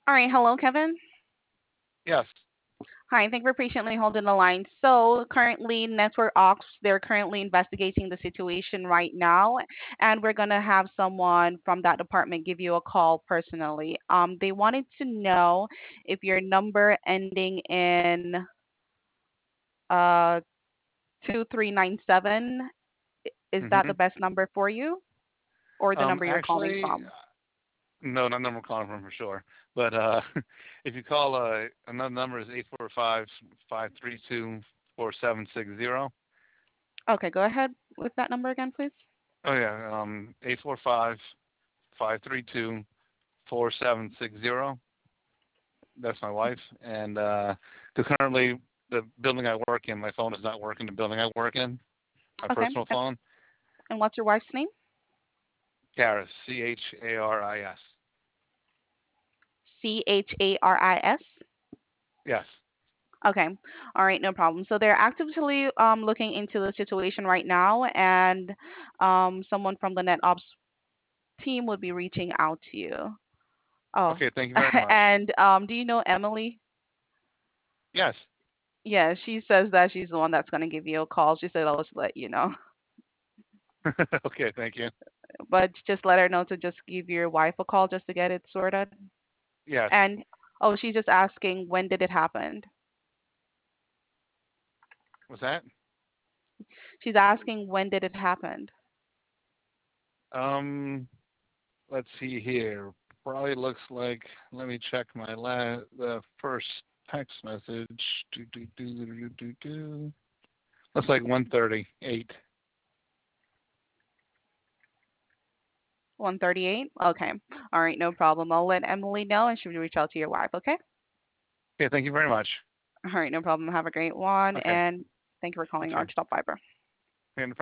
All right. Hello, Kevin. Yes. Hi. Thank you for patiently holding the line. So currently, Network Ops, they're currently investigating the situation right now, and we're gonna have someone from that department give you a call personally. They wanted to know if your number ending in 2397 is that the hmm best number for you, or the number you're calling Actually, from? no, not number calling from for sure. But if you call another number is 845-532-4760. Okay, go ahead with that number again, please. Oh yeah, 845-532-4760. That's my wife, and because currently the building I work in, my phone is not working. The building I work in, my Okay. personal phone, And what's your wife's name? Charis, Charis. Charis. Yes. Okay. All right, no problem. So they're actively looking into the situation right now, and someone from the NetOps team would be reaching out to you. Oh, Okay. Thank you very much. and do you know Emily? Yes. Yeah, she says that she's the one that's going to give you a call. She said, I'll just let you know. Okay. Thank you. But just let her know to just give your wife a call just to get it sorted. Yes. And, oh, she's just asking, when did it happen? What's that? She's asking, when did it happen? Um, let's see here. Probably looks like. Let me check the first text message. Do. Looks like 1:38. 138? Okay. All right, no problem. I'll let Emily know and she'll reach out to your wife, okay? Okay. Thank you very much. All right, no problem. Have a great one Okay. and thank you for You calling too. Archtop Fiber.